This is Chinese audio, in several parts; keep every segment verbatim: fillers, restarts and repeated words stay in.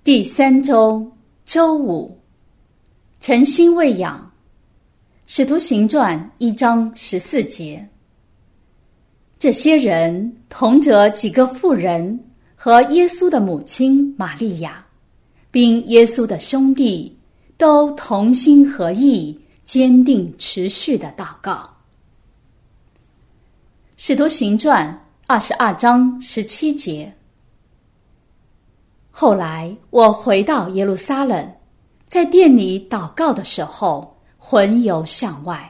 第三周周五，诚心喂养。使徒行传一章十四节。这些人同着几个妇人和耶稣的母亲玛利亚，并耶稣的兄弟，都同心合意，坚定持续的祷告。使徒行传二十二章十七节。后来我回到耶路撒冷，在殿里祷告的时候，魂游向外。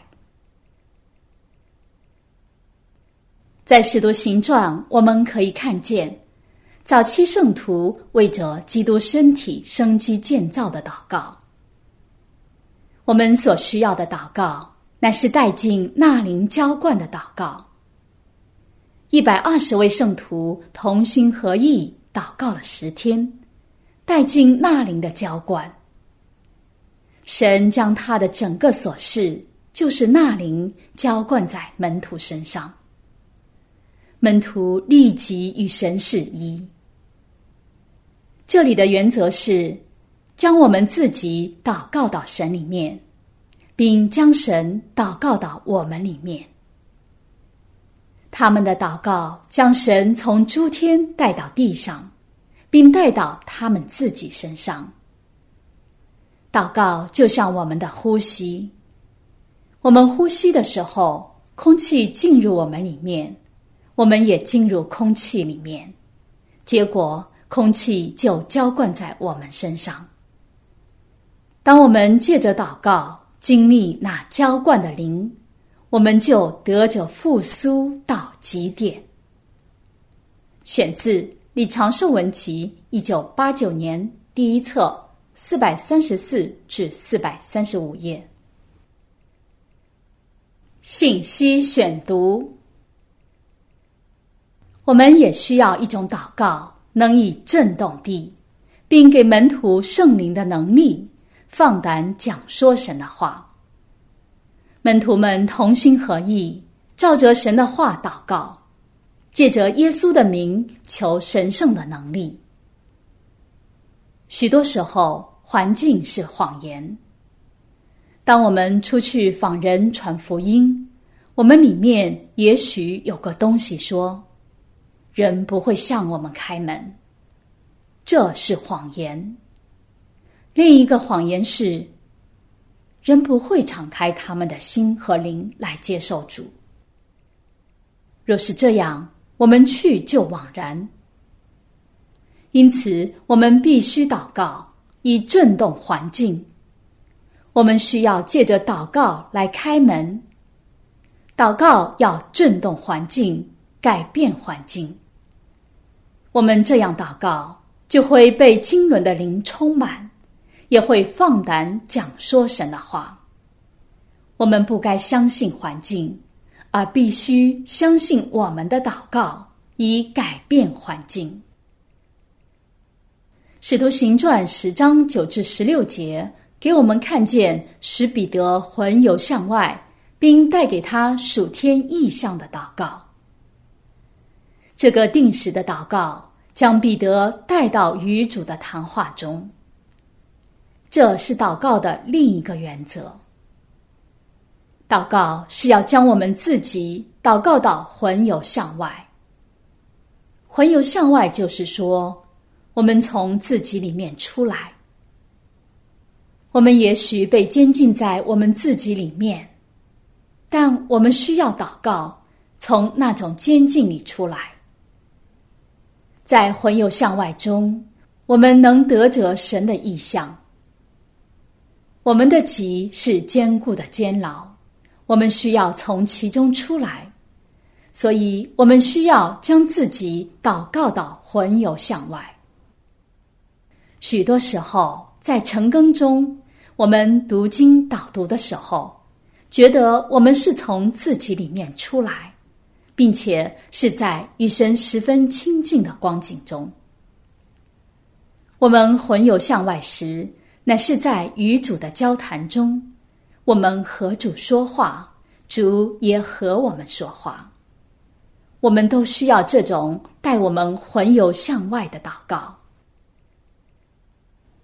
在使徒行传，我们可以看见早期圣徒为着基督身体生机建造的祷告。我们所需要的祷告，乃是带进纳灵浇灌的祷告。一百二十位圣徒同心合意祷告了十天，带进纳灵的浇灌。神将他的整个所事，就是纳灵浇灌在门徒身上。门徒立即与神是一。这里的原则是将我们自己祷告到神里面，并将神祷告到我们里面。他们的祷告将神从诸天带到地上，并带到他们自己身上。祷告就像我们的呼吸，我们呼吸的时候，空气进入我们里面，我们也进入空气里面，结果空气就浇灌在我们身上。当我们借着祷告经历那浇灌的灵，我们就得着复苏到极点。选自李长寿文集一九八九年第一册四百三十四至四百三十五页。信息选读。我们也需要一种祷告，能以震动地，并给门徒圣灵的能力，放胆讲说神的话。门徒们同心合意，照着神的话祷告，借着耶稣的名求神圣的能力。许多时候，环境是谎言。当我们出去访人传福音，我们里面也许有个东西说，人不会向我们开门，这是谎言。另一个谎言是，人不会敞开他们的心和灵来接受主。若是这样，我们去就枉然。因此，我们必须祷告，以震动环境。我们需要借着祷告来开门。祷告要震动环境，改变环境。我们这样祷告，就会被经纶的灵充满，也会放胆讲说神的话。我们不该相信环境，而必须相信我们的祷告，以改变环境。使徒行传十章九至十六节给我们看见使彼得魂游向外，并带给他属天异象的祷告。这个定时的祷告将彼得带到与主的谈话中。这是祷告的另一个原则。祷告是要将我们自己祷告到魂游向外。魂游向外就是说，我们从自己里面出来。我们也许被监禁在我们自己里面，但我们需要祷告，从那种监禁里出来。在魂游向外中，我们能得着神的意象。我们的己是坚固的监牢，我们需要从其中出来，所以我们需要将自己祷告到魂游向外。许多时候，在晨更中，我们读经导读的时候，觉得我们是从自己里面出来，并且是在与神十分亲近的光景中。我们魂游向外时，乃是在与主的交谈中，我们和主说话，主也和我们说话。我们都需要这种带我们魂游向外的祷告。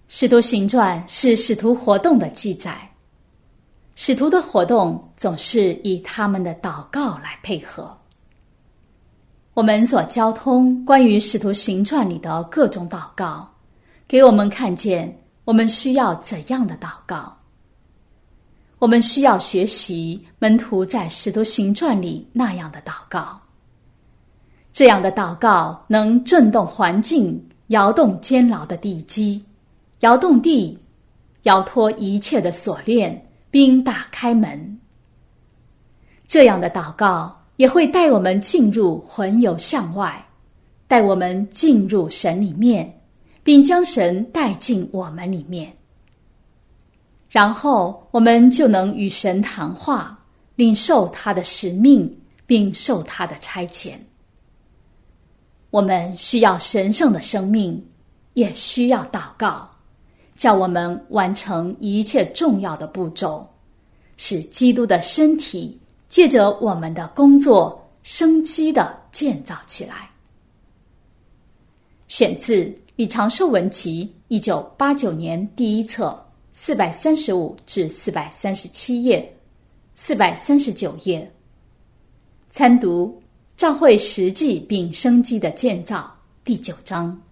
使徒行传是使徒活动的记载，使徒的活动总是以他们的祷告来配合。我们所交通关于使徒行传里的各种祷告，给我们看见我们需要怎样的祷告。我们需要学习门徒在使徒行传里那样的祷告。这样的祷告能震动环境，摇动监牢的地基，摇动地，摇脱一切的锁链，并打开门。这样的祷告也会带我们进入魂游向外，带我们进入神里面，并将神带进我们里面。然后我们就能与神谈话，领受他的使命，并受他的差遣。我们需要神圣的生命，也需要祷告，叫我们完成一切重要的步骤，使基督的身体借着我们的工作生机地建造起来。选自李长寿文集一九八九年第一册四百三十五至四百三十七页，四百三十九页。参读教会实际并生机的建造第九章。